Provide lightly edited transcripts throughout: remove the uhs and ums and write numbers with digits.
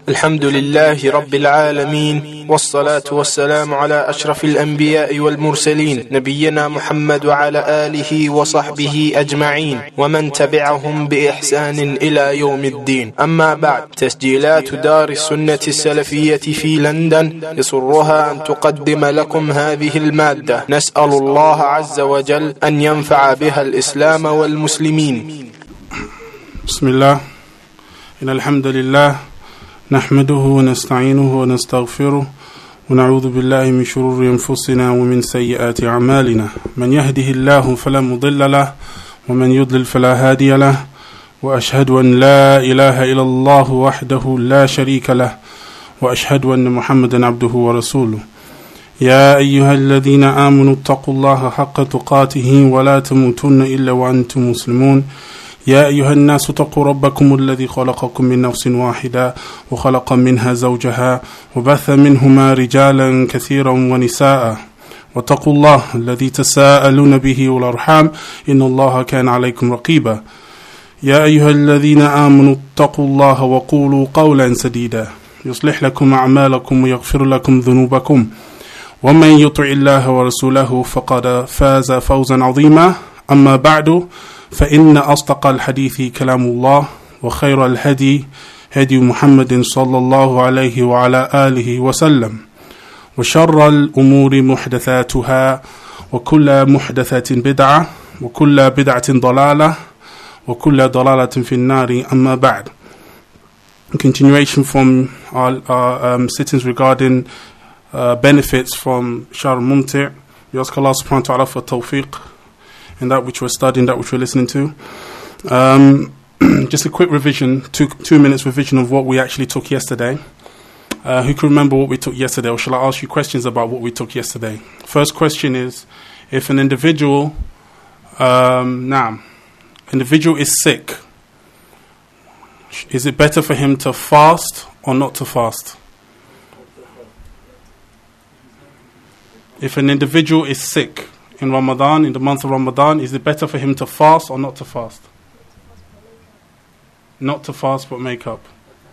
الحمد لله رب العالمين، والصلاة والسلام على أشرف الأنبياء والمرسلين، نبينا محمد وعلى آله وصحبه أجمعين ومن تبعهم بإحسان إلى يوم الدين. أما بعد، تسجيلات دار السنة السلفية في لندن يسرها أن تقدم لكم هذه المادة. نسأل الله عز وجل أن ينفع بها الإسلام والمسلمين. بسم الله، إن الحمد لله نحمده ونستعينه ونستغفره ونعوذ بالله من شرور أنفسنا ومن سيئات أعمالنا. من يهده الله فلا مضل له ومن يضلل فلا هادي له، وأشهد أن لا إله إلا الله وحده لا شريك له، وأشهد أن محمدا عبده ورسوله. يا أيها الذين آمنوا اتقوا الله حق تقاته ولا تموتن إلا وأنتم مسلمون. يا أيها الناس اتقوا ربكم الذي خلقكم من نفس واحدة وخلق منها زوجها وبث منهما رجالا كثيرا ونساء، واتقوا الله الذي تساءلون به والأرحام إن الله كان عليكم رقيبا. يا أيها الذين آمنوا اتقوا الله وقولوا قولا سديدا يصلح لكم أعمالكم ويغفر لكم ذنوبكم، ومن يطع الله ورسوله فقد فاز فوزا عظيما. أما بعد، فإن أصدق الحديث كلام الله، وخير الهدي هدي محمد صلى الله عليه وعلى آله وسلم، وشر الأمور محدثاتها، وكل محدثة بدعة، وكل بدعة ضلالة، وكل ضلالة في النار. أما بعد. In continuation from our sittings regarding benefits from Shahr al-Mumti', we ask Allah subhanahu wa ta'ala for tawfiq in that which we're studying, that which we're listening to. Just a quick revision, two minutes revision of what we actually took yesterday. Who can remember what we took yesterday, or shall I ask you questions about what we took yesterday? First question is, if an individual is sick, is it better for him to fast or not to fast? If an individual is sick in Ramadan, in the month of Ramadan, is it better for him to fast or not to fast? Not to fast but make up.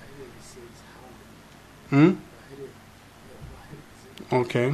Okay.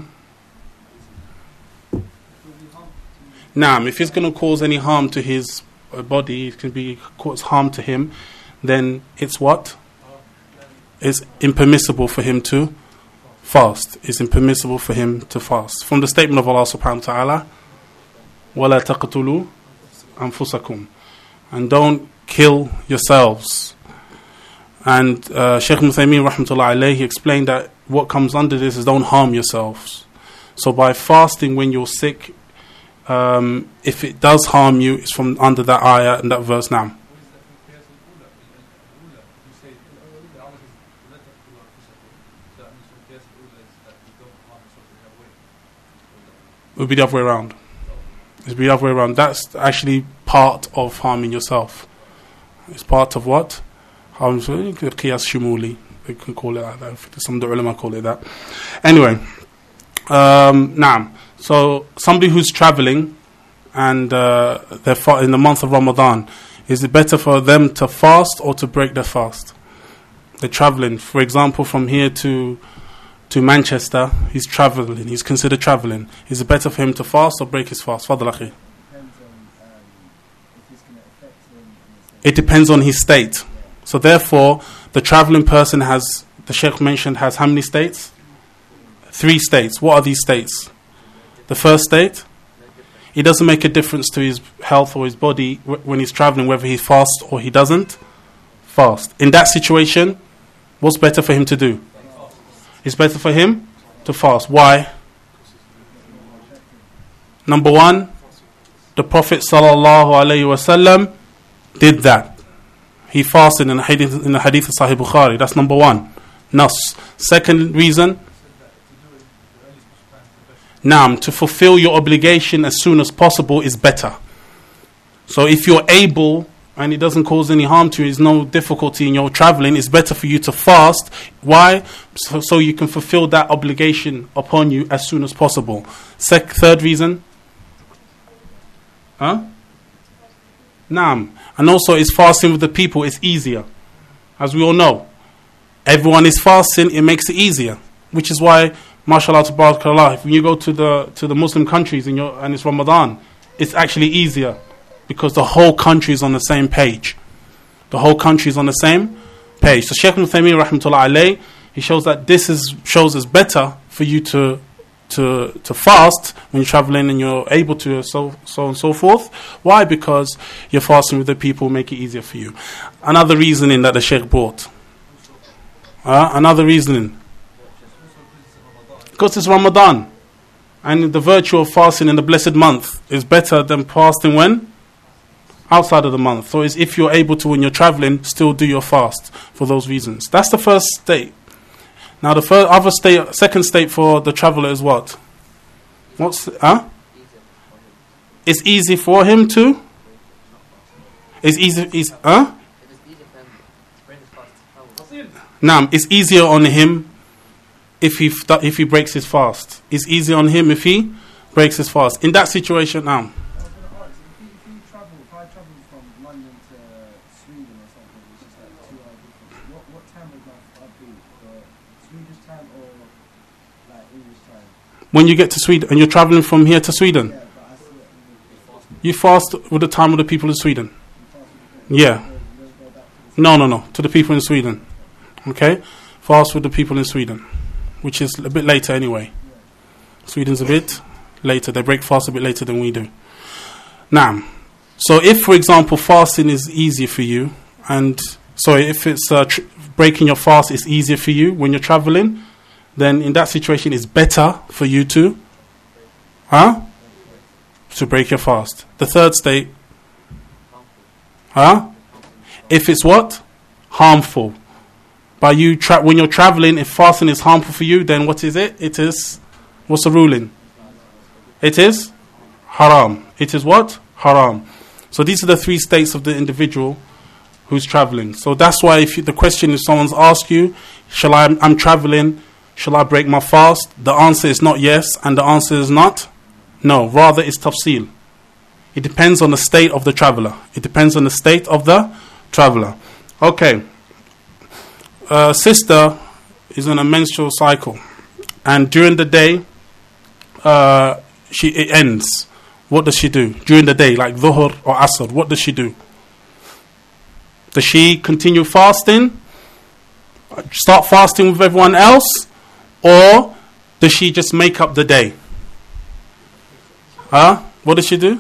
Now, if it's going to cause any harm to his body, it can cause harm to him, then it's what? It's impermissible for him to fast. It's impermissible for him to fast. From the statement of Allah subhanahu wa ta'ala, وَلَا تَقْتُلُوا أَنفُسَكُمْ, and don't kill yourselves. And Shaykh Ibn Uthaymeen rahmatullah alayhi explained that what comes under this is don't harm yourselves. So by fasting when you're sick, if it does harm you, it's from under that ayah and that verse. Now, it would be the other way around. It's the other way around. That's actually part of harming yourself. It's part of what? Qiyas Shumuli. They can call it that. Some of the ulama call it that. Anyway, so somebody who's traveling and they're in the month of Ramadan, is it better for them to fast or to break their fast? They're traveling, for example, from here to Manchester. He's traveling. He's considered traveling. Is it better for him to fast or break his fast? Fadl akhi. It depends on his state. So therefore, the traveling person has, the Sheikh mentioned, has how many states? 3 states. What are these states? The first state, it doesn't make a difference to his health or his body when he's traveling whether he fasts or he doesn't fast. In that situation, what's better for him to do? It's better for him to fast. Why? Number one, the Prophet sallallahu alaihi wasallam did that. He fasted in the hadith of Sahih Bukhari. That's number one. Nas. Second reason, to fulfill your obligation as soon as possible is better. So if you're able and it doesn't cause any harm to you, there's no difficulty in your traveling, it's better for you to fast. Why? So you can fulfill that obligation upon you as soon as possible. Third reason? And also, it's fasting with the people is easier. As we all know, everyone is fasting, it makes it easier. Which is why, mashallah tabarakallah, if you go to the Muslim countries and it's Ramadan, it's actually easier because the whole country is on the same page. The whole country is on the same page. So Shaykh Ibn Uthaymeen rahmatullah alayh, he shows that shows it's better for you to fast when you're traveling and you're able to, so and so forth. Why? Because you're fasting with the people, make it easier for you. Another reasoning that the Shaykh brought. Another reasoning. Because it's Ramadan. And the virtue of fasting in the blessed month is better than fasting when? Outside of the month. So it's if you're able to, when you're traveling, still do your fast for those reasons. That's the first state. Now the second state for the traveller is what? It's easy for him to? It's easier on him if he breaks his fast. It's easier on him if he breaks his fast. In that situation now. If I travel from London to Sweden or something, it's just like 2 hours difference. What time would my flight be? For Swedish time or like English time? When you get to Sweden and you're traveling from here to Sweden, Yeah, but I see you fast with the time of the people in Sweden. Yeah. No. To the people in Sweden. Okay? Fast with the people in Sweden, which is a bit later anyway. Sweden's a bit later. They break fast a bit later than we do. Now, so if, for example, fasting is easier for you, if it's breaking your fast is easier for you when you're traveling, then in that situation it's better for you to break your fast. The third state, if it's what? Harmful. When you're traveling, if fasting is harmful for you, then what is it? It is, what's the ruling? It is haram. It is what? Haram. So these are the 3 states of the individual who's traveling. So that's why the question is, someone's asked you, I'm traveling, shall I break my fast? The answer is not yes, and the answer is not no. Rather, it's tafsil. It depends on the state of the traveler. Okay. Sister is on a menstrual cycle, and during the day, it ends. What does she do during the day, like dhuhr or asr? What does she do? Does she continue fasting, start fasting with everyone else, or does she just make up the day? What does she do?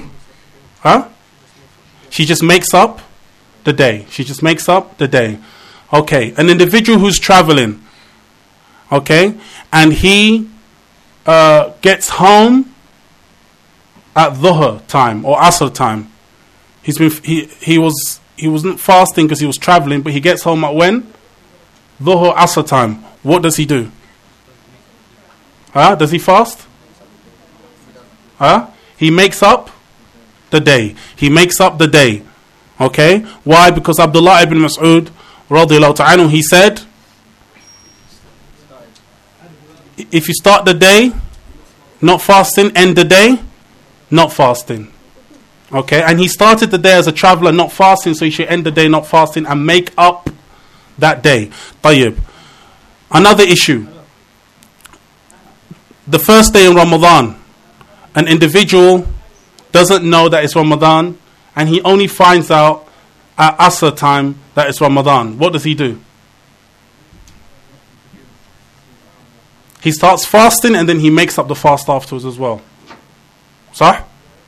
She just makes up the day. Okay, an individual who's traveling, okay, and he gets home at dhuhr time or asr time. He wasn't fasting because he was traveling, but he gets home at when? Dhuhr asr time. What does he do? Does he fast? He makes up the day. Okay? Why? Because Abdullah ibn Mas'ud radiyallahu ta'ala, he said, if you start the day not fasting, end the day not fasting. Okay? And he started the day as a traveler not fasting, so he should end the day not fasting and make up that day. Tayyib. Another issue. The first day in Ramadan, an individual doesn't know that it's Ramadan, and he only finds out at Asr time that it's Ramadan. What does he do? He starts fasting and then he makes up the fast afterwards as well. Sah?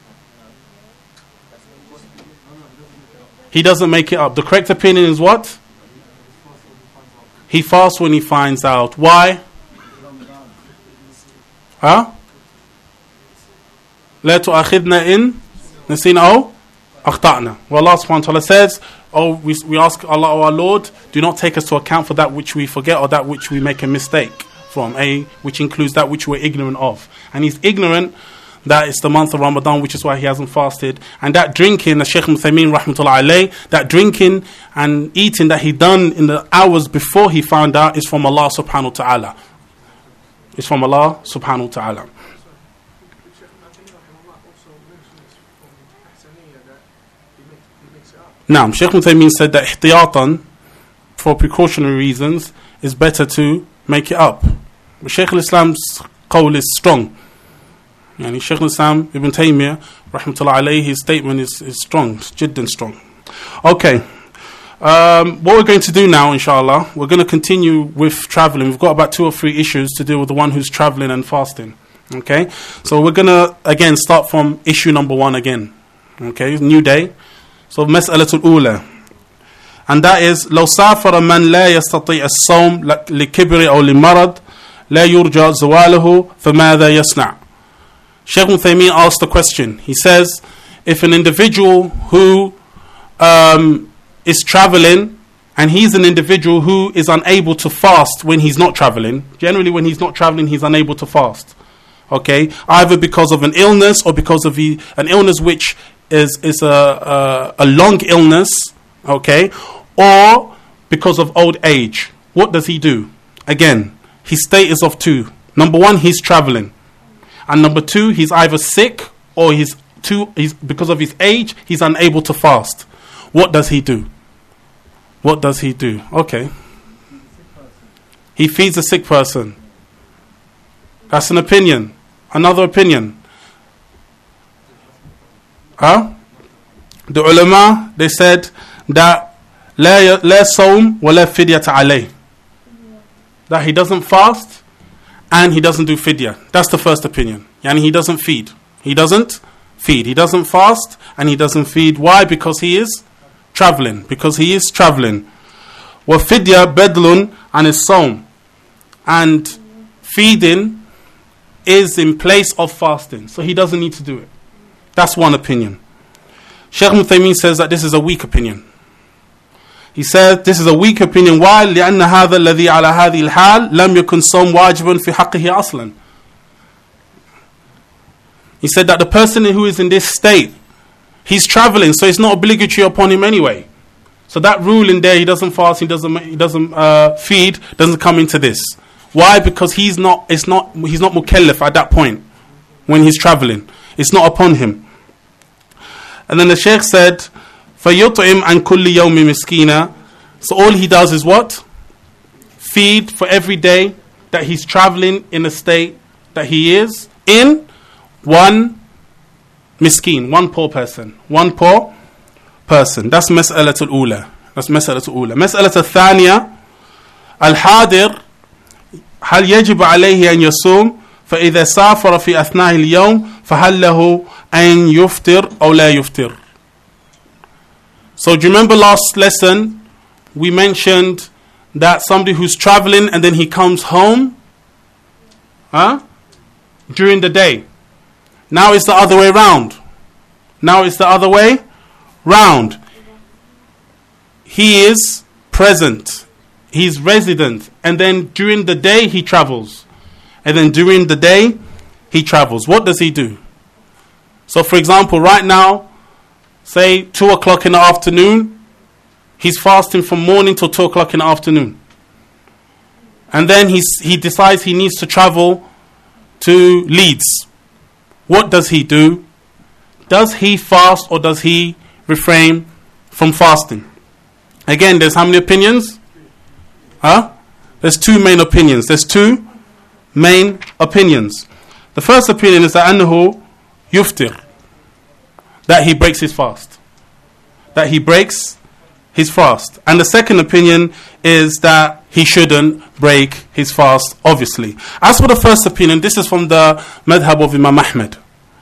He doesn't make it up. The correct opinion is what? He fasts when he finds out. Why? لا تؤاخذنا إن نسينا أو أخطأنا. Well, Allah subhanahu wa ta'ala says, we ask Allah, our Lord, do not take us to account for that which we forget or that which we make a mistake from, which includes that which we're ignorant of. And he's ignorant that it's the month of Ramadan, which is why he hasn't fasted. And that drinking, as Shaykh Ibn Uthaymeen rahmatullah alayh, that drinking and eating that he done in the hours before he found out is from Allah subhanahu wa ta'ala. It's from Allah subhanahu wa ta'ala. Now, Shaykh Ibn Uthaymeen said that ihtiyatan, for precautionary reasons, it's better to make it up. But Shaykh al-Islam's qawl is strong. Yani Shaykh al-Islam Ibn Taymiyyah, rahmatullah alayhi, his statement is strong, it's jiddan strong. Okay. What we're going to do now, inshallah, we're going to continue with traveling. We've got about 2 or 3 issues to deal with the one who's traveling and fasting. Okay, so we're going to again start from issue number 1 again. Okay, new day. So مسألة الأولى, and that is لو سافر من لا يستطيع الصوم لكبر أو لمرض لا يرجى زواله فماذا يصنع. Shaykh Uthaymeen asked the question. He says, if an individual who is traveling, and he's an individual who is unable to fast when he's not traveling. Generally, when he's not traveling, he's unable to fast. Okay, either because of an illness or because of an illness which is a long illness. Okay, or because of old age. What does he do? Again, his state is of 2. Number 1, he's traveling, and number 2, he's either sick or he's because of his age, he's unable to fast. What does he do? What does he do? Okay. He feeds a sick person. That's an opinion. Another opinion. The ulama, they said that لا صوم ولا فدية عليه. That he doesn't fast and he doesn't do fidya. That's the first opinion. Yani he doesn't feed. He doesn't feed. He doesn't fast and he doesn't feed. Why? Because he is traveling. Because he is traveling. وَفِدْيَا بَدْلٌ عَنِ الصَّوْمِ. And feeding is in place of fasting. So he doesn't need to do it. That's one opinion. Shaykh Uthaymeen says that this is a weak opinion. He said this is a weak opinion. Why? لأن هذا الذي على هذه الحال لم يكن صوم واجبا في حقه أصلا. He said that the person who is in this state, he's traveling, so it's not obligatory upon him anyway. So that rule in there, he doesn't fast, he doesn't feed, doesn't come into this. Why? Because he's not mukallaf at that point when he's traveling. It's not upon him. And then the Shaykh said, فَيُطْعِمْ عَنْ كُلِّ يَوْمِ مِسْكِينًا. So all he does is what? Feed for every day that he's traveling in a state that he is in, 1 miskin, 1 poor person. 1 poor person. That's مسألة الأولى. That's مسألة الأولى. مسألة الثانية, الحاضر هل يجب عليه أن يصوم فإذا سافر في أثناء اليوم فهل له أن يفطر أو لا يفطر. So do you remember last lesson we mentioned that somebody who's traveling and then he comes home during the day. Now it's the other way round. He is present. He's resident. And then during the day he travels. What does he do? So for example, right now, say 2 o'clock in the afternoon, he's fasting from morning till 2 o'clock in the afternoon. And then he decides he needs to travel to Leeds. What does he do? Does he fast or does he refrain from fasting? Again, there's how many opinions? There's 2 main opinions. The first opinion is that أنه يفطر, that he breaks his fast. And the second opinion is that he shouldn't break his fast, obviously. As for the first opinion, this is from the madhab of Imam Ahmed.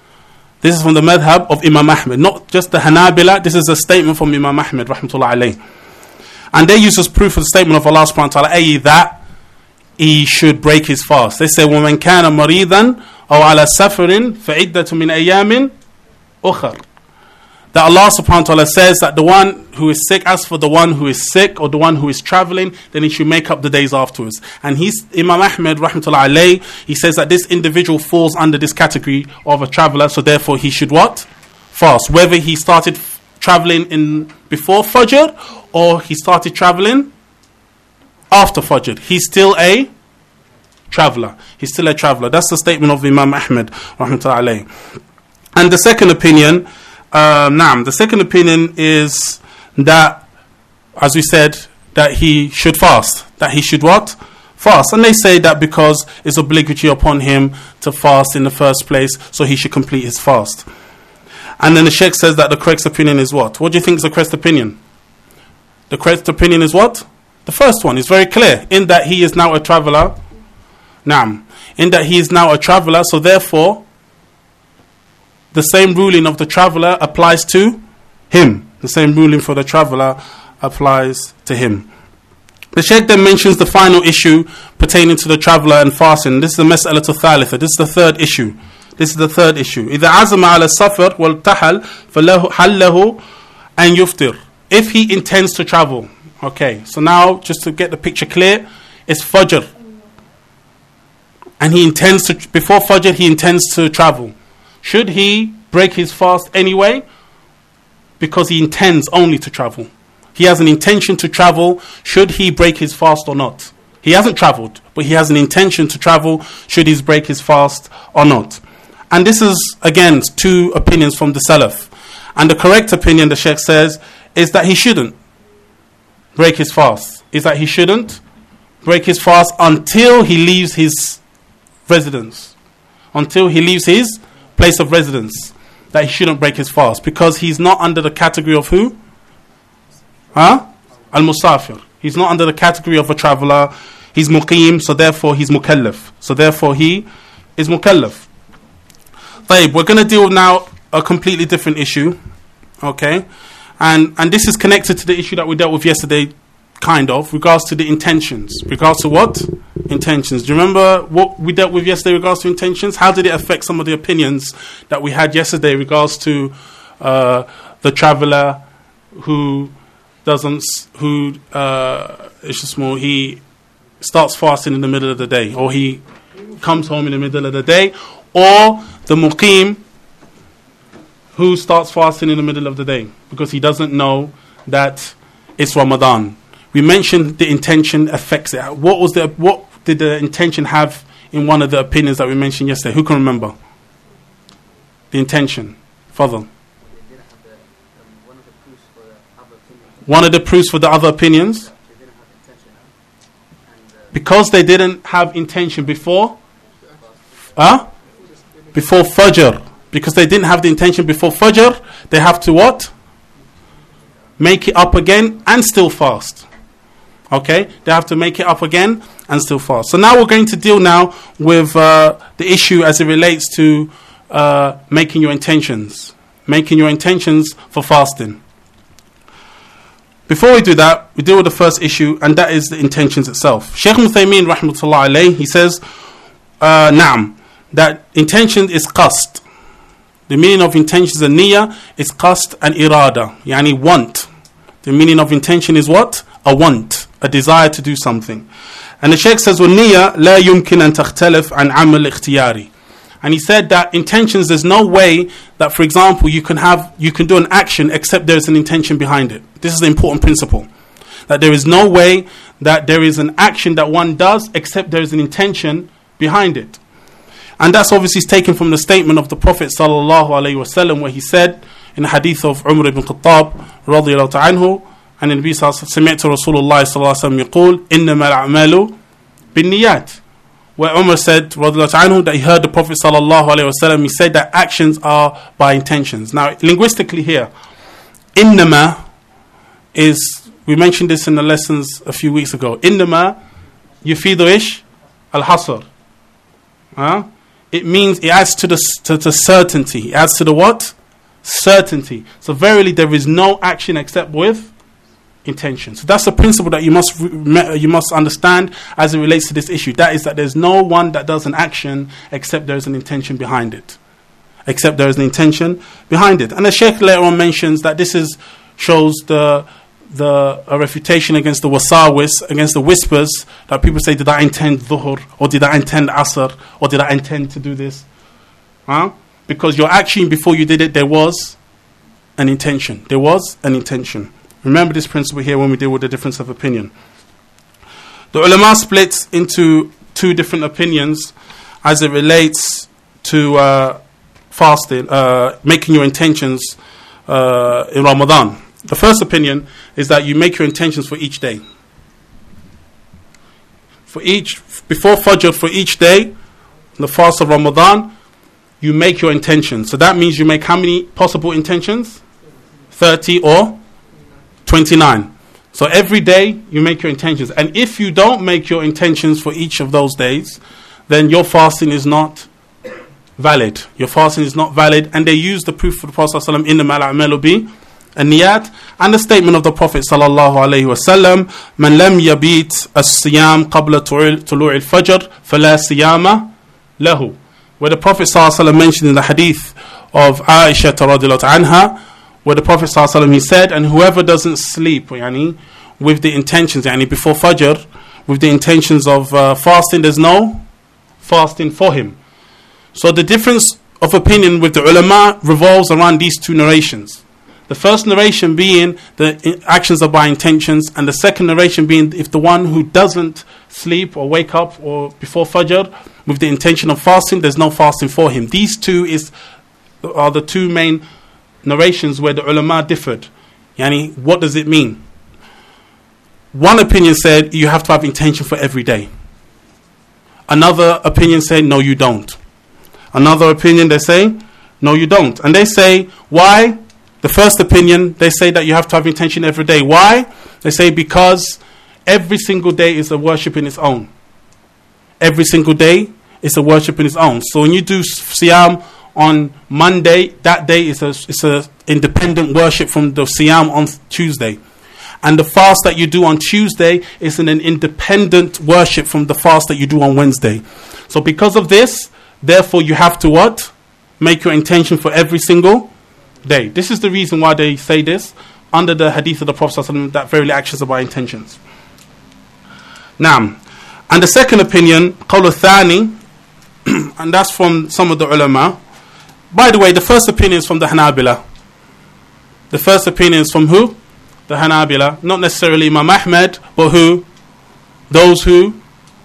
Not just the Hanabila. This is a statement from Imam Ahmed, rahmatullah alayh. And they use as proof of the statement of Allah subhanahu wa ta'ala, i.e. that he should break his fast. They say, وَمَنْ كَانَ مَرِيضًا أَوْ عَلَى سَفَرٍ فَعِدَّةٌ مِنْ أَيَّامٍ أُخَرٍ. That Allah subhanahu wa ta'ala says that the one who is sick, as for the one who is sick or the one who is traveling, then he should make up the days afterwards. And Imam Ahmed, rahmatullah alayh, he says that this individual falls under this category of a traveler, so therefore he should what? Fast. Whether he started traveling before Fajr or he started traveling after Fajr, he's still a traveler. That's the statement of Imam Ahmed, rahmatullah alayh. And the second opinion, the second opinion is that, as we said, that he should fast. That he should what? Fast. And they say that because it's obligatory upon him to fast in the first place, so he should complete his fast. And then the Sheikh says that the correct opinion is what? What do you think is the correct opinion? The correct opinion is what? The first one is very clear, in that he is now a traveller. Naam. In that he is now a traveller, so therefore the same ruling of the traveller applies to him. The same ruling for the traveller applies to him. The Shaykh then mentions the final issue pertaining to the traveller and fasting. This is the mas'alatu thalitha. This is the third issue. إذا عزم على السفر والتحل فله حله أن يفطر. If he intends to travel. Okay, so now just to get the picture clear, it's Fajr. And he intends to, before Fajr he intends to travel. Should he break his fast anyway? Because he intends only to travel. He has an intention to travel. Should he break his fast or not? He hasn't travelled, but he has an intention to travel. Should he break his fast or not? And this is, again, two opinions from the Salaf. And the correct opinion, the Sheikh says, is that he shouldn't break his fast. Is that he shouldn't break his fast until he leaves his residence. Until he leaves his place of residence. That he shouldn't break his fast. Because he's not under the category of who? Al-Musafir. He's not under the category of a traveller. He's muqim, so therefore he's mukallaf. So therefore he is mukallaf. We're going to deal with now a completely different issue. Okay? And this is connected to the issue that we dealt with yesterday, kind of, regards to the intentions. Regards to what? Intentions. Do you remember what we dealt with yesterday regards to intentions? How did it affect some of the opinions that we had yesterday regards to the traveller who he starts fasting in the middle of the day, or he comes home in the middle of the day, or the muqim who starts fasting in the middle of the day because he doesn't know that it's Ramadan. We mentioned the intention affects it. What did the intention have in one of the opinions that we mentioned yesterday? Who can remember? The intention. Fadl. One of the proofs for the other opinions? Because they didn't have intention before? Before Fajr. Because they didn't have the intention before Fajr, they have to what? Make it up again and still fast. Okay? They have to make it up again and still fast. So now we're going to deal now with the issue as it relates to making your intentions. Making your intentions for fasting. Before we do that, we deal with the first issue, and that is the intentions itself. Shaykh Uthaymeen rahmatullah alayh, he says, Naam, that intention is qasd. The meaning of intention and niyyah is qasd and irada, yani want. The meaning of intention is what? A want, a desire to do something. And the Shaykh says, وَالنِّيَّةِ لَا يُمْكِنْ أَن تَخْتَلِفْ عَنْ عَمَلِ اخْتِيَارِ. And he said that intentions, there's no way that, for example, you can do an action except there is an intention behind it. This is the important principle. That there is no way that there is an action that one does except there is an intention behind it. And that's obviously taken from the statement of the Prophet sallallahu alaihi wasallam, where he said in the hadith of Umar ibn Khattab radiyallahu ta'ala anhu, and in the Nabi سمعت رسول الله صلى الله عليه وسلم يقول إنما الأعمال بالنيات. Where Umar said radiyallahu ta'ala anhu, that he heard the Prophet sallallahu alaihi wasallam, he said that actions are by intentions. Now linguistically here, innama is, we mentioned this in the lessons a few weeks ago. Innama yufidu ish al-hasr. It means, it adds to the certainty. It adds to the what? Certainty. So verily there is no action except with intention. So that's the principle that you must understand as it relates to this issue. That is that there's no one that does an action except there is an intention behind it. Except there is an intention behind it. And the Shaykh later on mentions that this shows a refutation against the wasawis, against the whispers that people say, did I intend dhuhr, or did I intend asr, or did I intend to do this? Because your action before you did it, there was an intention. There was an intention. Remember this principle here when we deal with the difference of opinion. The ulama splits into two different opinions as it relates to fasting, making your intentions in Ramadan. The first opinion is that you make your intentions for each day. before Fajr for each day, the fast of Ramadan, you make your intention. So that means you make how many possible intentions? 30 or 29. So every day you make your intentions. And if you don't make your intentions for each of those days, then your fasting is not valid. Your fasting is not valid. And they use the proof of the Prophet ﷺ in the Mal'amalu bi an-niyat and the statement of the Prophet ﷺ, Man lam yabit as-siyam qabla tulu' al-fajr fala siyama lahu. Where the Prophet ﷺ mentioned in the hadith of Aisha radhiyallahu anha, where the Prophet ﷺ, he said, and whoever doesn't sleep with the intentions, before Fajr, with the intentions of fasting, there's no fasting for him. So the difference of opinion with the ulama revolves around these two narrations. The first narration being the actions are by intentions, and the second narration being if the one who doesn't sleep or wake up or before Fajr with the intention of fasting, there's no fasting for him. These two are the two main narrations where the ulama differed. What does it mean? One opinion said you have to have intention for every day. Another opinion said no, you don't. Another opinion they say no, you don't. And they say why? The first opinion, they say that you have to have intention every day. Why? They say because every single day is a worship in its own. Every single day is a worship in its own. So when you do siyam on Monday, that day is a independent worship from the siyam on Tuesday. And the fast that you do on Tuesday is an independent worship from the fast that you do on Wednesday. So because of this, therefore you have to what? Make your intention for every single day. This is the reason why they say this under the hadith of the Prophet ﷺ, that verily actions are by intentions. Now, and the second opinion, qawl al-thani, and that's from some of the ulama. By the way, the first opinion is from the Hanabila. The first opinion is from who? The Hanabila. Not necessarily Imam Ahmad, but who? Those who?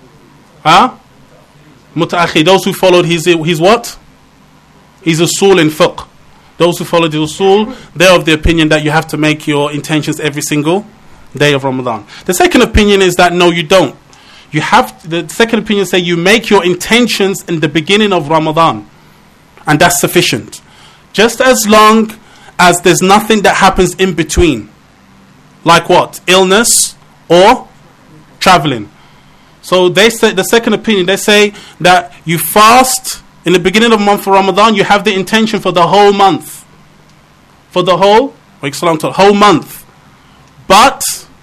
Muta'akhi. Those who followed his what? His usul in fiqh. Those who followed the usul, they're of the opinion that you have to make your intentions every single day of Ramadan. The second opinion is that no, you don't. The second opinion say you make your intentions in the beginning of Ramadan. And that's sufficient. Just as long as there's nothing that happens in between. Like what? Illness or traveling. So they say, the second opinion, they say that you fast in the beginning of the month of Ramadan, you have the intention for the whole month. For the whole month. But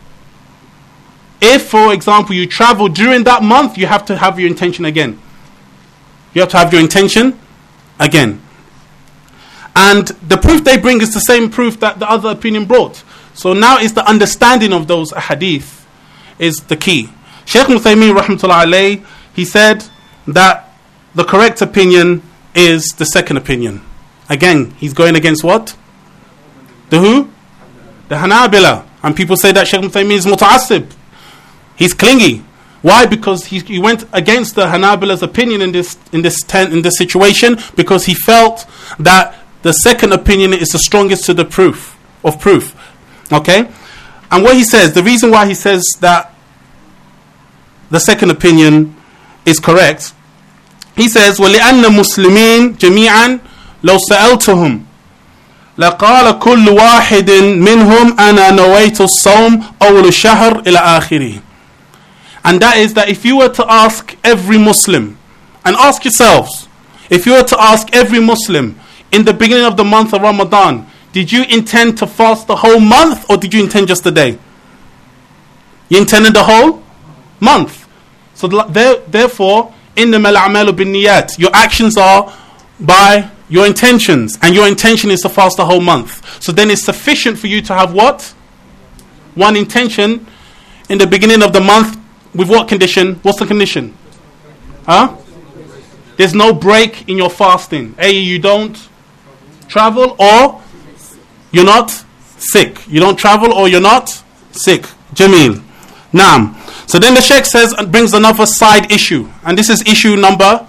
if, for example, you travel during that month, you have to have your intention again. You have to have your intention again. And the proof they bring is the same proof that the other opinion brought. So now is the understanding of those hadith is the key. Shaykh Uthaymeen rahmatullah alayhi, he said that the correct opinion is the second opinion. Again, he's going against what? The who? The Hanabila. And people say that Shaykh Uthaymeen is muta'assib. He's clingy. Why? Because he went against the Hanabila's opinion in this situation, because he felt that the second opinion is the strongest to the proof. Okay? And what he says, the reason why he says that the second opinion is correct, he says, وَلِأَنَّ مُسْلِمِينَ جَمِيعًا لَوْ سَأَلْتُهُمْ لَقَالَ كُلُّ وَاحِدٍ مِّنْهُمْ أَنَا نَوَيْتُ الصَّوْمَ أَوْلُ الشَّهْرِ إِلَى آخِرِهِ. And that is that if you were to ask every Muslim, and ask yourselves, if you were to ask every Muslim in the beginning of the month of Ramadan, did you intend to fast the whole month or did you intend just a day? You intended the whole month. So therefore, إِنَّمَا الْأَعْمَالُ بِالنِّيَّاتِ, your actions are by your intentions, and your intention is to fast the whole month. So then it's sufficient for you to have what? One intention in the beginning of the month. With what condition? What's the condition? There's no break in your fasting. You don't travel or you're not sick. You don't travel or you're not sick. Jameel. Naam. So then the Sheikh says, brings another side issue. And this is issue number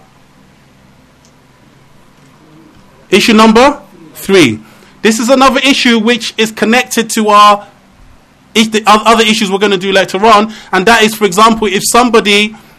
3. This is another issue which is connected to the other issues we're going to do later on. And that is, for example, if somebody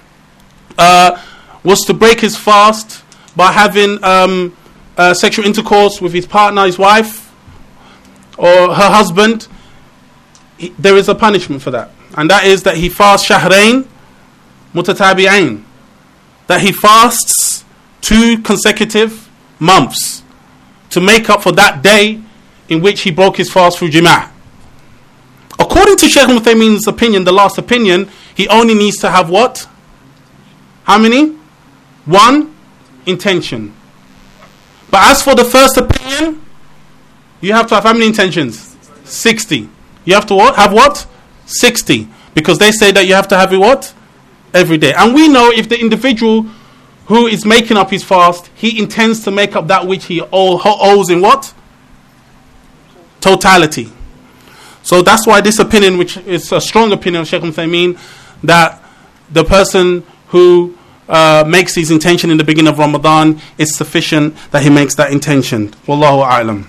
was to break his fast by having sexual intercourse with his partner, his wife, or her husband, there is a punishment for that. And that is that he fasts shahrain mutatabi'ain. That he fasts 2 consecutive months to make up for that day in which he broke his fast through jima'. According to Shaykh Uthaymeen's opinion, the last opinion, he only needs to have what? How many? 1 intention. But as for the first opinion, you have to have how many intentions? 60. You have to what? Have what? 60. Because they say that you have to have it what? Every day. And we know if the individual who is making up his fast, he intends to make up that which he owes in what? Totality. So that's why this opinion, which is a strong opinion of Shaykh Uthaymeen, that the person who makes his intention in the beginning of Ramadan, it's sufficient that he makes that intention. Wallahu a'lam.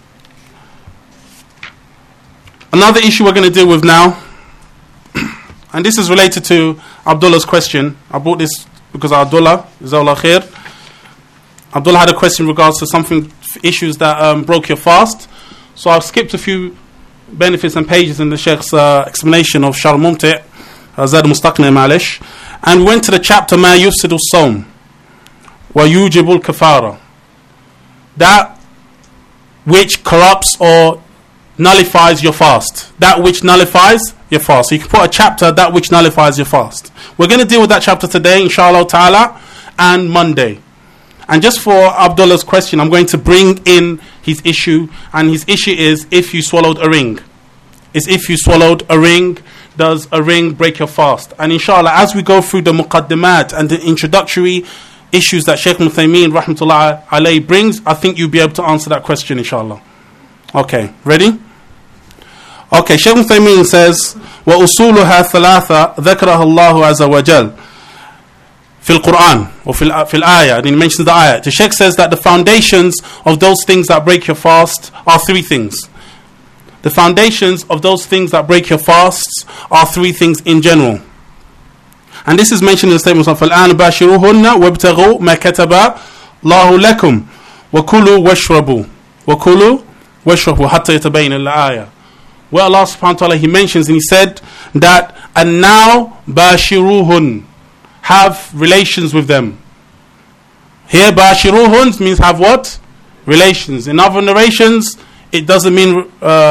Another issue we're going to deal with now, and this is related to Abdullah's question. I brought this because Abdullah, Zawla Khair, Abdullah had a question in regards to issues that broke your fast. So I've skipped a few benefits and pages in the Shaykh's explanation of Sharh Mumti', Zad Mustaqni Malish, and went to the chapter Ma Yufsidu Sawm Wa Yujibul Kafara, that which corrupts or nullifies your fast. That which nullifies your fast. So you can put a chapter, that which nullifies your fast. We're going to deal with that chapter today, inshallah ta'ala, and Monday. And just for Abdullah's question, I'm going to bring in his issue, and his issue is if you swallowed a ring. If you swallowed a ring, does a ring break your fast? And inshallah, as we go through the muqaddimat and the introductory issues that Shaykh Uthaymeen rahmatullah alayhi brings, I think you'll be able to answer that question, inshallah. Okay, ready? Okay, Shaykh Uthaymeen says, وَأُصُولُهَا ثَلَاثَةً ذَكْرَهَا اللَّهُ عَزَّ وَجَلَّ في القرآن or في الآية, and he mentions the ayah. The Shaykh says that the foundations of those things that break your fast are 3 things. The foundations of those things that break your fasts are 3 things in general. And this is mentioned in the statement of الآن باشروهن وابتغوا ما كتب الله لكم وكلوا واشربوا واشربوا حتى يتبين الآية. Where Allah subhanahu wa ta'ala, he mentions and he said that, and now bashiruhun, have relations with them. Here bashiruhun means have what? Relations. In other narrations, it doesn't mean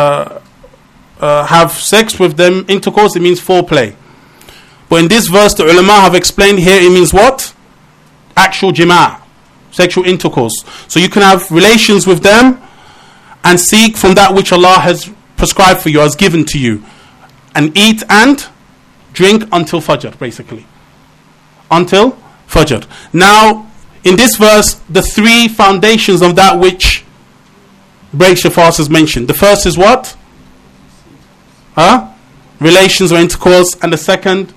have sex with them, intercourse, it means foreplay. But in this verse, the ulama have explained here, it means what? Actual jima', sexual intercourse. So you can have relations with them and seek from that which Allah has prescribed for you, has given to you, and eat and drink until Fajr, basically. Until Fajr. Now, in this verse, the 3 foundations of that which breaks your fast is mentioned. The first is what? Relations or intercourse. And the second?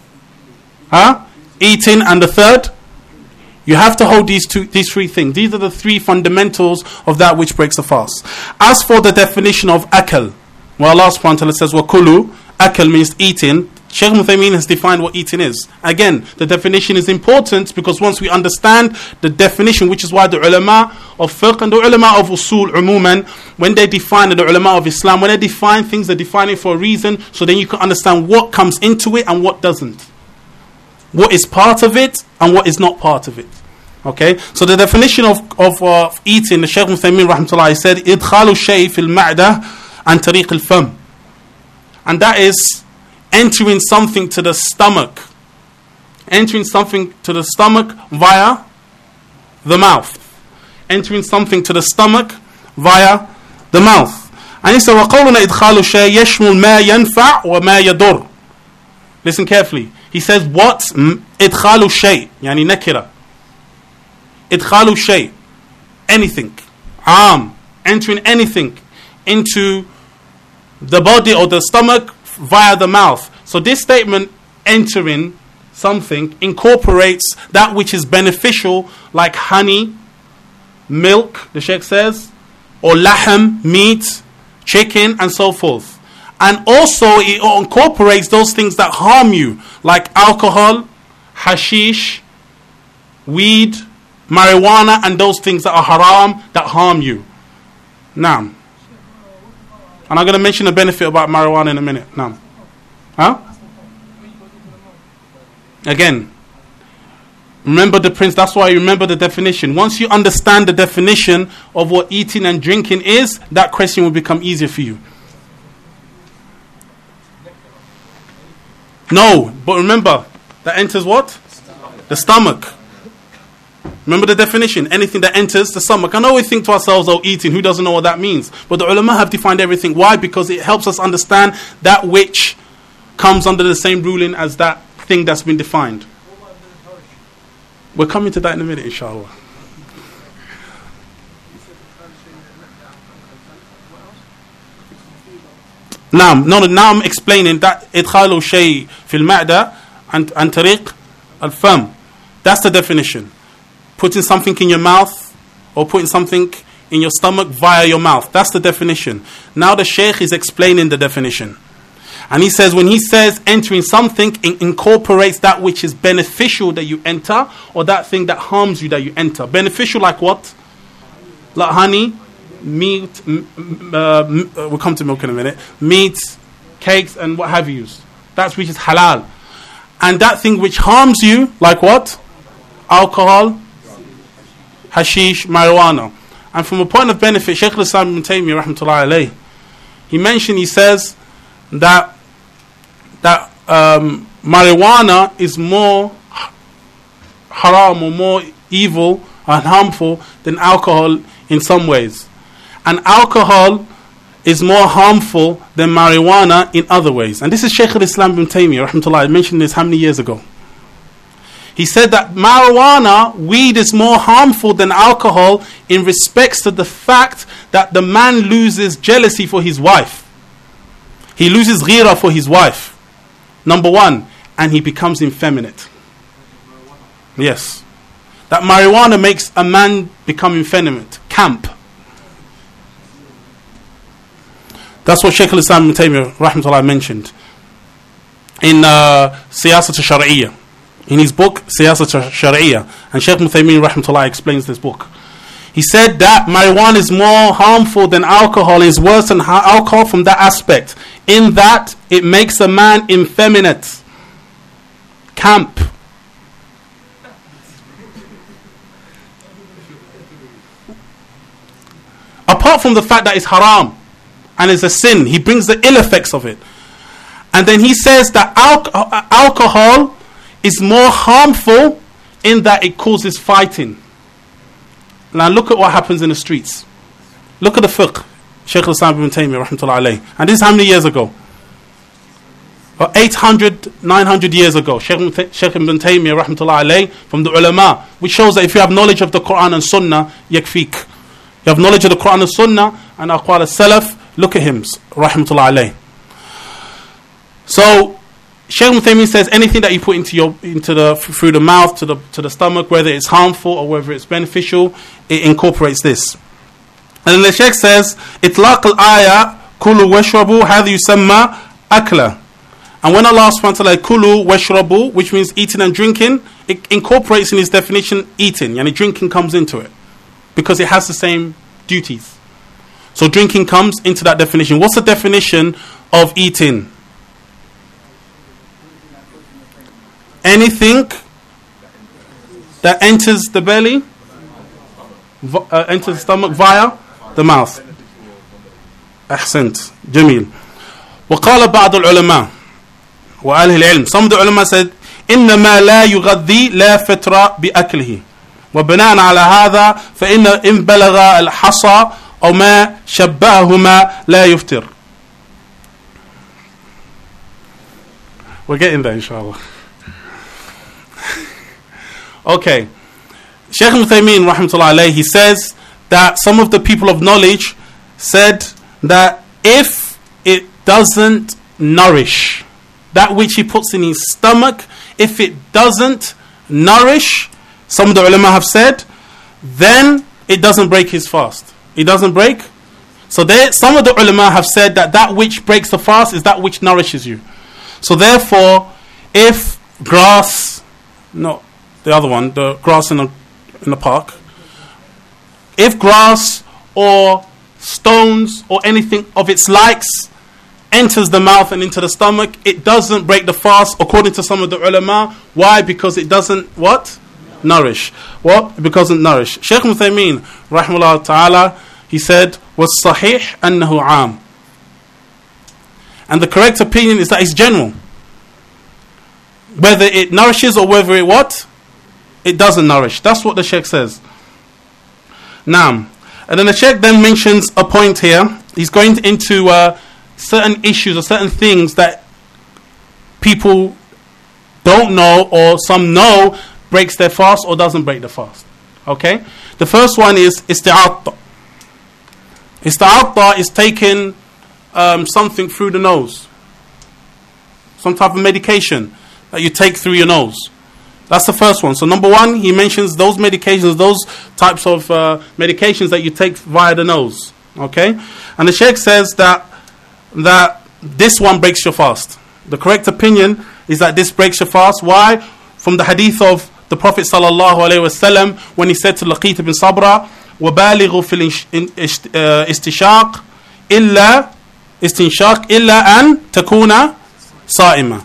Eating. And the third? You have to hold these 3 things. These are the 3 fundamentals of that which breaks the fast. As for the definition of akal, well, Allah subhanahu wa ta'ala says, وَكُلُوا, akal means eating. Shaykh Uthaymeen has defined what eating is. Again, the definition is important because once we understand the definition, which is why the ulama of fiqh and the ulama of usul umuman, when they define, the ulama of Islam, when they define things, they define it for a reason, so then you can understand what comes into it and what doesn't. What is part of it and what is not part of it. Okay, so the definition of eating, the Shaykh Uthaymeen rahmatullah said, idkhalu shay fil ma'dah an tariq al fam, and that is entering something to the stomach, via the mouth, entering something to the stomach via the mouth. And he said, وَقَوْلُنَا إِدْخَالُ الشَّيْء يَشْمُلْ مَا يَنْفَعُ وَمَا يَضُرُّ. Listen carefully. He says, what? إِدْخَالُ الشَّيْء يعني nakira. إِدْخَالُ الشَّيْء, anything. Entering anything into the body or the stomach via the mouth. So this statement, entering something, incorporates that which is beneficial, like honey, milk, the Sheikh says, or lahm, meat, chicken, and so forth. And also it incorporates those things that harm you, like alcohol hashish, weed, marijuana, and those things that are haram, that harm you. Naam. And I'm going to mention a benefit about marijuana in a minute. Naam. Huh? Again, remember the prince. That's why you remember the definition. Once you understand the definition of what eating and drinking is, that question will become easier for you. No, but remember, that enters what? The stomach. Remember the definition. Anything that enters the stomach. I know we think to ourselves, oh, eating, who doesn't know what that means? But the ulama have defined everything. Why? Because it helps us understand that which comes under the same ruling as that thing that's been defined. We're coming to that in a minute, inshallah. Now I'm explaining that idkhalu shay fil ma'da and tariq al-fam. That's the definition. Putting something in your mouth or putting something in your stomach via your mouth. That's the definition. Now the Shaykh is explaining the definition. And he says, when he says entering something, it incorporates that which is beneficial that you enter, or that thing that harms you that you enter. Beneficial like what? Like honey, meat, we'll come to milk in a minute. Meat, cakes, and what have you. That's which is halal. And that thing which harms you, like what? Alcohol, hashish, marijuana. And from a point of benefit, Shaykh al-Islam ibn Taymiyyah rahmatullahi alayhi, he says that marijuana is more haram or more evil and harmful than alcohol in some ways. And alcohol is more harmful than marijuana in other ways. And this is Shaykh al-Islam ibn Taymiyyah rahmatullah. I mentioned this how many years ago? He said that marijuana, weed, is more harmful than alcohol in respects to the fact that the man loses jealousy for his wife. He loses ghira for his wife. Number one. And he becomes effeminate. Yes. That marijuana makes a man become effeminate. Camp. That's what Shaykh al-Islam ibn Taymiyyah rahmatullah mentioned in Siyasat al-Shar'iyyah. In his book Siyasat al-Shar'iyyah. And Shaykh Muthaymin rahmatullah explains this book. He said that marijuana is more harmful than alcohol, is worse than alcohol from that aspect, in that it makes a man effeminate. Camp. Apart from the fact that it's haram and it's a sin, he brings the ill effects of it. And then he says that alcohol is more harmful in that it causes fighting. Now look at what happens in the streets. Look at the fiqh. Shaykh al-Islam ibn Taymiyyah rahmatullah alayhi. And this is how many years ago? 800, 900 years ago. Shaykh ibn Taymiyyah rahmatullah alayhi from the ulama, which shows that if you have knowledge of the Quran and Sunnah, yakfik. You have knowledge of the Quran and Sunnah and aqwal al-Salaf, look at him, rahmatullah alayhi. So Shaykh Muthaymin says anything that you put through the mouth to the stomach, whether it's harmful or whether it's beneficial, it incorporates this. And then the Shaykh says, "Itlaq al-aya kulu washrabu hadha yusamma akla." And when Allah subhanahu wa ta'ala kulu washrabu, which means eating and drinking, it incorporates in his definition eating, and drinking comes into it because it has the same duties. So drinking comes into that definition. What's the definition of eating? Anything that enters the belly, enters the stomach via the mouth. أحسنت. جميل. وقال بعض العلماء وأهل العلم. Some of the ulama said إنما لا يغذي لا فترة بأكله. وبناء على هذا فإن إن بلغ الحصى أو ما شبههما لا يفطر. We're getting there inshallah. Okay. Shaykh Muthaymin rahmatullah alayhi, he says that some of the people of knowledge said that if it doesn't nourish that which he puts in his stomach, if it doesn't nourish, some of the ulama have said, then it doesn't break his fast. It doesn't break. So some of the ulama have said that which breaks the fast is that which nourishes you. So therefore, if grass, not the other one, the grass in the park. If grass or stones or anything of its likes enters the mouth and into the stomach, it doesn't break the fast according to some of the ulama. Why? Because it doesn't what? Nourish. What? Because it nourish. Shaykh Uthaymeen rahimahullah ta'ala, he said, was sahih annahu am. And the correct opinion is that it's general. Whether it nourishes or whether it what? It doesn't nourish. That's what the Shaykh says. Now, and then the Shaykh then mentions a point here. He's going into certain issues or certain things that people don't know or some know breaks their fast or doesn't break the fast. Okay? The first one is isti'atta. Isti'atta is taking something through the nose. Some type of medication that you take through your nose. That's the first one. So number one, he mentions those medications, those types of medications that you take via the nose. Okay? And the Shaykh says that this one breaks your fast. The correct opinion is that this breaks your fast. Why? From the hadith of the Prophet sallallahu alaihi wasallam when he said to Laqit ibn Sabra, وَبَالِغُ فِي الْإِسْتِشَاقِ إِلَّا أَن تَكُونَ صَائِمًا.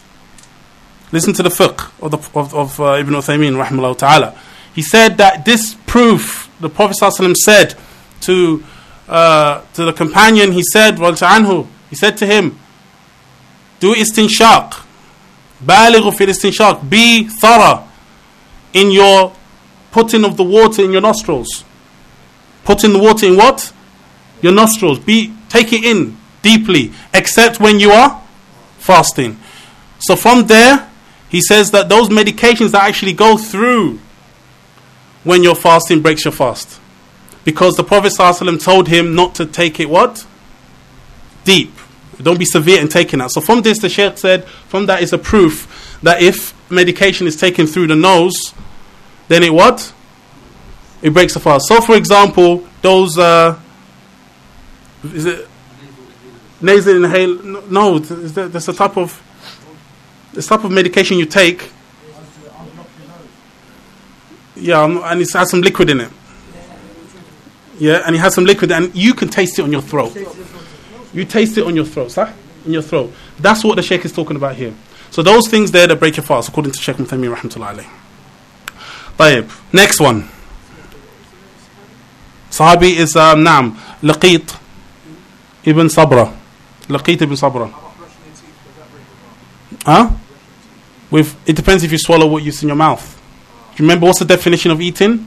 Listen to the fiqh of Ibn Uthaymeen rahimahullah ta'ala. He said that this proof, the Prophet sallallahu alaihi wasallam said to the companion, he said to him, do istinshaq, balighu fil istinshaq, be thorough in your putting of the water in your nostrils. Putting the water in what? Your nostrils. Take it in deeply, except when you are fasting. So from there, he says that those medications that actually go through when you're fasting breaks your fast. Because the Prophet ﷺ told him not to take it what? Deep. Don't be severe in taking that. So from this, the Shaykh said, from that is a proof that if medication is taken through the nose, then it what? It breaks the fast. So for example, those is it nasal inhale? No, there's a type of medication you take. Yeah, and it has some liquid in it. Yeah, and it has some liquid, and you can taste it on your throat. You taste it on your throat, sir? In your throat. That's what the Shaykh is talking about here. So those things there that break your fast, according to Shaykh Uthaymeen rahmatullahi alayhi. Tayyib. Next one. Sahabi is Laqit ibn Sabra. Laqit ibn Sabra. Huh? It depends if you swallow what you see in your mouth. Do you remember what's the definition of eating?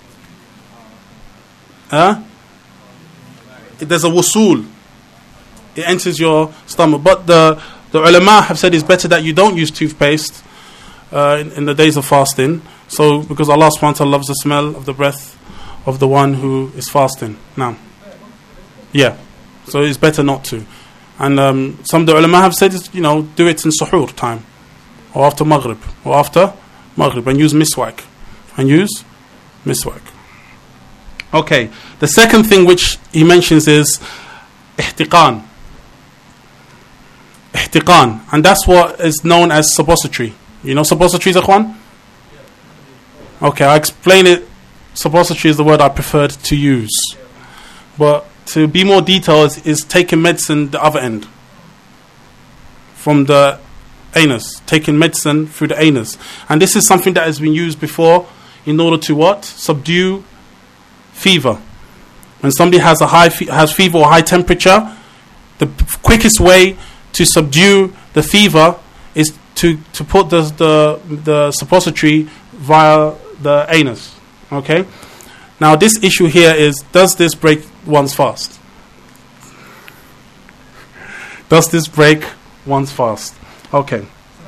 There's a wusul. It enters your stomach. But the ulama have said it's better that you don't use toothpaste in the days of fasting. So because Allah subhanahu wa ta'ala loves the smell of the breath of the one who is fasting. Now, yeah. So it's better not to. And some of the ulama have said, do it in suhoor time. Or after maghrib. And use miswak. Okay. The second thing which he mentions is ihtiqan. And that's what is known as suppository. You know suppositories, Akhwan? Okay, I'll explain it. Suppository is the word I preferred to use. But to be more detailed is taking medicine the other end. From the anus. Taking medicine through the anus. And this is something that has been used before in order to what? Subdue fever. When somebody has has fever or high temperature, the quickest way to subdue the fever is to put the suppository via the anus. Okay? Now this issue here is, does this break one's fast? Does this break one's fast? Okay.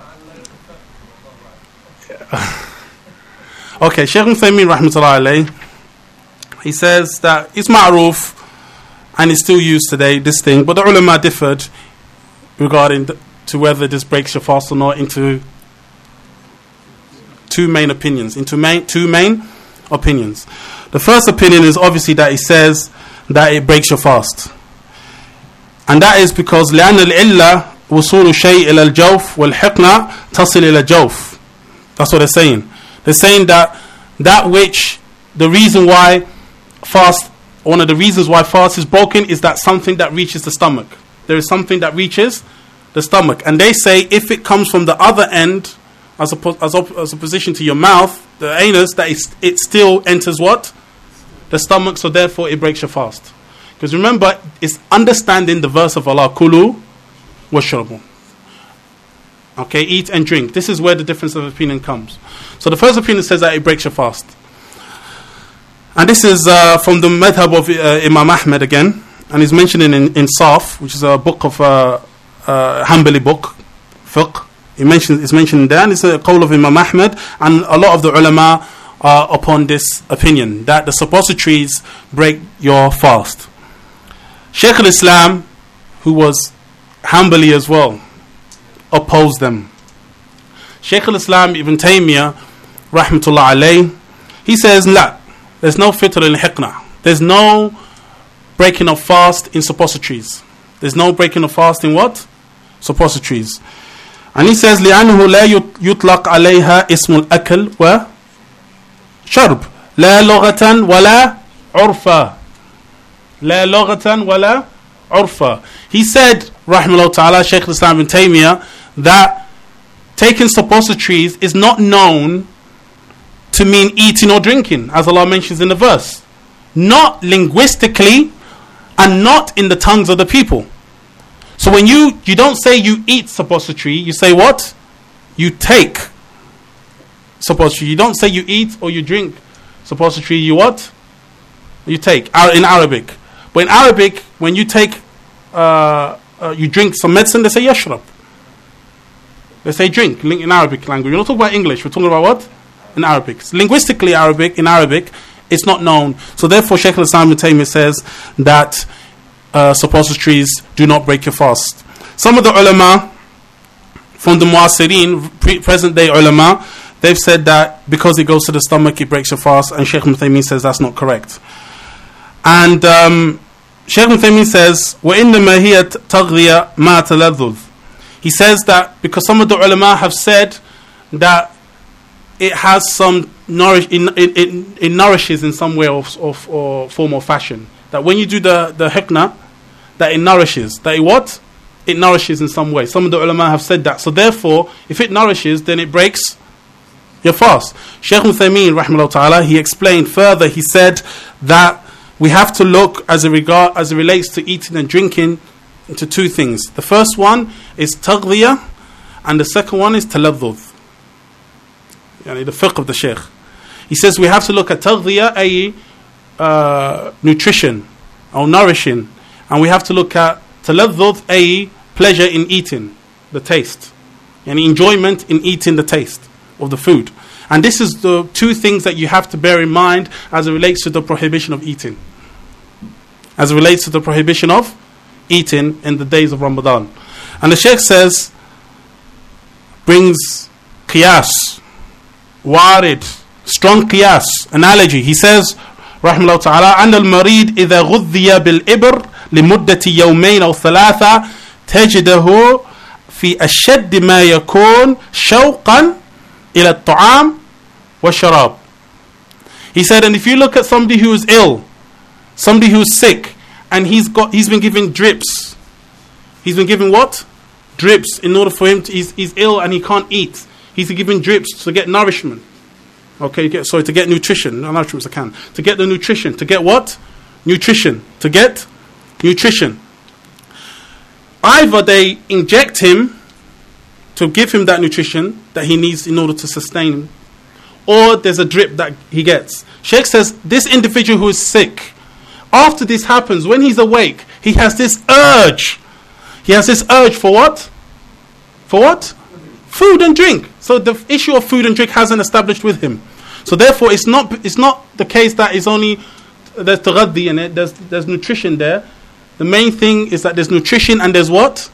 Okay, Shaykh Uthaymeen rahmatullahi alayhi, he says that it's ma'roof and it's still used today, this thing, but the ulama differed regarding to whether this breaks your fast or not into two main opinions. The first opinion is obviously that it says that it breaks your fast. And that is because لأن العلة وصول شيء إلى الجوف والحقنة تصل إلى الجوف. That's what they're saying. They're saying that which, the reason why fast, one of the reasons why fast is broken is that something that reaches the stomach. There is something that reaches the stomach. And they say if it comes from the other end, as opposition to your mouth, the anus, that it still enters what? The stomach, so therefore it breaks your fast. Because remember, it's understanding the verse of Allah, Kulu washrabu. Okay, eat and drink. This is where the difference of opinion comes. So the first opinion says that it breaks your fast. And this is from the madhab of Imam Ahmed again. And he's mentioned in Saf, which is a book of Hanbali book, fiqh. It's mentioned there, and it's a qawl of Imam Ahmed, and a lot of the ulama are upon this opinion, that the suppositories break your fast. Shaykh al-Islam, who was Hanbali as well, opposed them. Shaykh al-Islam Ibn Taymiyyah, rahmatullah alayh, he says, la, there's no fitr al-hiqna. There's no breaking of fast in suppositories. There's no breaking of fast in what? Suppositories. And he says, لأنه لا يطلق عليها اسم الأكل وشرب لا لغة ولا عرفا لا لغة ولا عرفا. He said, rahimahullah ta'ala, Shaykh al-Islam ibn Taymiyyah, that taking suppositories is not known to mean eating or drinking, as Allah mentions in the verse. Not linguistically and not in the tongues of the people. So when you don't say you eat suppository, you say what? You take suppository. You don't say you eat or you drink suppository, you what? You take, in Arabic. But in Arabic, when you take, you drink some medicine, they say yashrab. They say drink in Arabic language. We're not talking about English, we're talking about what? In Arabic. So linguistically in Arabic, it's not known. So therefore, Shaykh al-Islam ibn Taymiyyah says that suppositories do not break your fast. Some of the ulama from the Mu'asirin, present day ulama, they've said that because it goes to the stomach it breaks your fast, and Shaykh Ibn Taymiyyah says that's not correct. And Shaykh Ibn Taymiyyah says وَإِنَّمَا هِيَ تَغْذِيَ مَا تَلَذُّذ. He says that because some of the ulama have said that it has some it nourishes in some way or form or fashion. That when you do the hiqna, that it nourishes. That it what? It nourishes in some way. Some of the ulama have said that. So therefore, if it nourishes, then it breaks your fast. Shaykh Uthaymeen, rahimahullah ta'ala, he explained further. He said that we have to look as it relates to eating and drinking into two things. The first one is taghdiyah, and the second one is taladhdud. Yani the fiqh of the Shaykh. He says we have to look at taghdiyah, nutrition or nourishing, and we have to look at taladhdud, pleasure in eating, the taste, and enjoyment in eating the taste of the food. And this is the two things that you have to bear in mind as it relates to the prohibition of eating. As it relates to the prohibition of eating in the days of Ramadan. And the Shaykh says, brings qiyas, warid, strong qiyas, analogy. He says, rahimahullah ta'ala, أن المريض إذا غذي بالإبر لمدة يومين أو ثلاثة تجده في أشد ما يكون شوقا إلى الطعام والشراب. He said, and if you look at somebody who is ill, somebody who is sick, and he's been given drips. He's been given what? Drips, in order for him to, he's ill and he can't eat. He's given drips to get nourishment. Okay, to get nutrition. No, nourishment I can. To get the nutrition. To get what? Nutrition. To get nutrition. Either they inject him to give him that nutrition that he needs in order to sustain him, or there's a drip that he gets. Sheikh says this individual who is sick, after this happens, when he's awake, he has this urge. He has this urge for what? For what? Food and drink. So the issue of food and drink hasn't established with him. So therefore, it's not the case that it's only there's taghaddi in it. There's nutrition there. The main thing is that there's nutrition and there's what?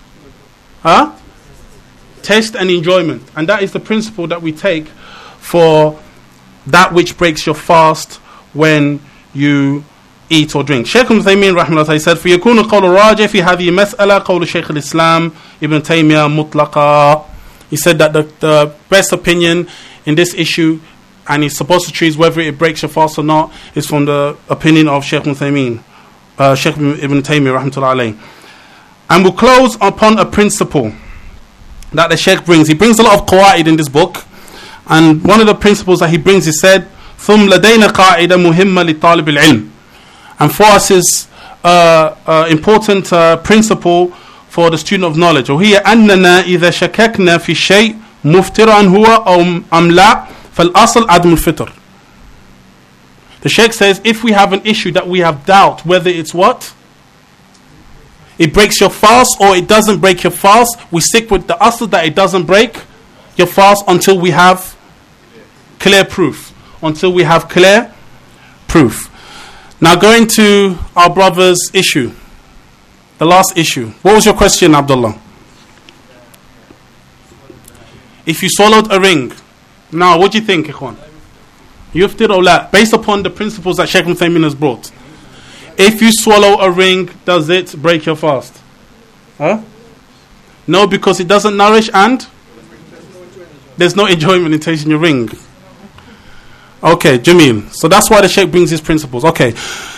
Taste and enjoyment. And that is the principle that we take for that which breaks your fast when you eat or drink. Shaykh Ibn Taymiyyah rahimahullah said, فَيَكُونُ الْقَوْلُ الرَّاجِحِ فِي هَذِهِ مَسْأَلَةِ قَوْلُ شَيْخِ الْإِسْلَامِ Ibn Taymiyyah مُطْلَقًا. He said that the best opinion in this issue and his suppositories, whether it breaks your fast or not, is from the opinion of Shaykh Ibn Taymiyyah, Shaykh Ibn Taymiyyah rahmatullahi alayhi. And we'll close upon a principle that the Shaykh brings. He brings a lot of qawaid in this book, and one of the principles that he brings, he said, ثُمْ لَدَيْنَا قَاعِدَ مُهِمَّةً لِطَالِبِ الْعِلْمِ. And for us is important principle for the student of knowledge. وهي أننا إذا شككنا في شيء مفترا هو أو أم لا فالأصل عدم الفطر. The Sheikh says, if we have an issue that we have doubt whether it's what? It breaks your fast or it doesn't break your fast, we stick with the asl that it doesn't break your fast until we have clear proof. Until we have clear proof. Now going to our brother's issue. The last issue. What was your question, Abdullah? If you swallowed a ring. Now, what do you think, Ikhwan? Yuftir or la? Based upon the principles that Shaykh Ibn Taymiyyah has brought. If you swallow a ring, does it break your fast? Huh? No, because it doesn't nourish and there's no enjoyment in tasting your ring. Okay, Jameel. So that's why the Shaykh brings his principles. Okay.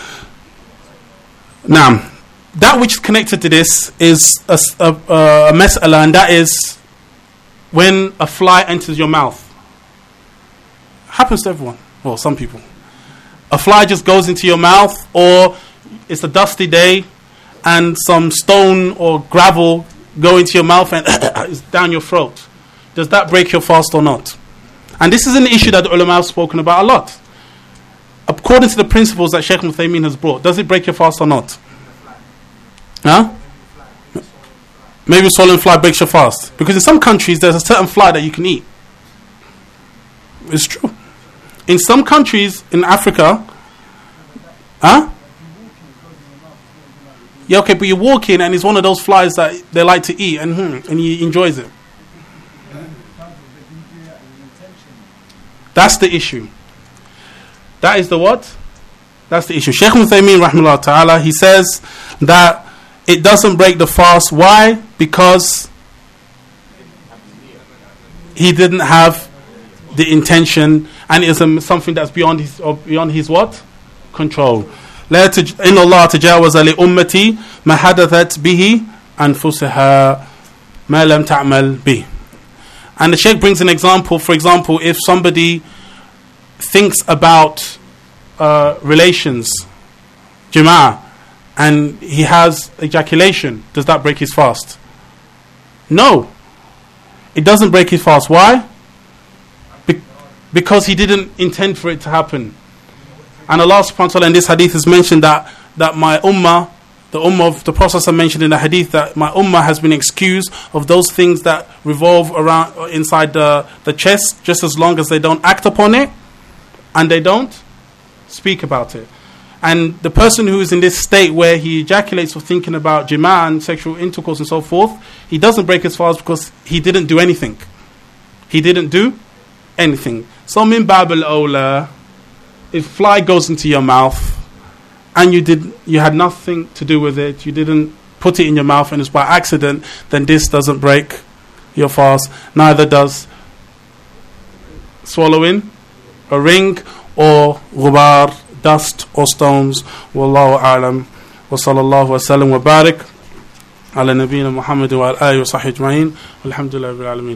Now, that which is connected to this is a mas'ala, and that is when a fly enters your mouth. Happens to everyone. Well, some people. A fly just goes into your mouth, or it's a dusty day and some stone or gravel go into your mouth and it's down your throat. Does that break your fast or not? And this is an issue that the ulama have spoken about a lot. According to the principles that Shaykh Ibn Taymiyyah has brought, does it break your fast or not? Huh? Maybe swallowing fly breaks your fast. Because in some countries there's a certain fly that you can eat. It's true. In some countries in Africa, huh? Yeah, okay, but you walk in and it's one of those flies that they like to eat and he enjoys it. That's the issue. That is the what? That's the issue. Shaykh Ibn Taymiyyah rahimahullah ta'ala, he says that it doesn't break the fast. Why? Because he didn't have the intention, and it's something that's beyond his what? Control. لا إن الله تجاوز لأمتي ما حدثت به أنفسها ما لم تعمل به. And the Sheikh brings an example. For example, if somebody thinks about relations, jima', and he has ejaculation, does that break his fast? No, it doesn't break his fast. Why? Because he didn't intend for it to happen. And Allah subhanahu wa ta'ala in this hadith has mentioned that my ummah, the ummah of the Prophet mentioned in the hadith, that my ummah has been excused of those things that revolve around inside the chest, just as long as they don't act upon it and they don't speak about it. And the person who is in this state where he ejaculates for thinking about jima' and sexual intercourse and so forth, he doesn't break his fast because he didn't do anything. He didn't do anything. So min bab al-awla, if fly goes into your mouth and you had nothing to do with it, you didn't put it in your mouth and it's by accident, then this doesn't break your fast. Neither does swallowing a ring or ghubar, dust or stones. Wallahu a'lam. Wa sallallahu wa sallam wa barik ala nabiyyina Muhammad wa ala alihi wa sahbihi ajma'in. Alhamdulillah rabbil alamin.